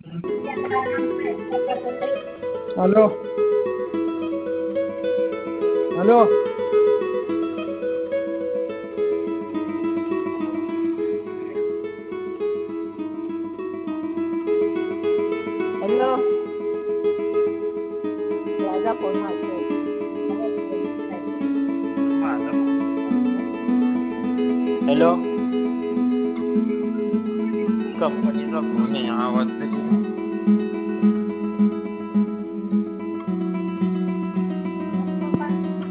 Hello hello. Hello. माझा phone वाजतोय. माझा फोन. हॅलो. कंपनीचा फोन आहे आवाज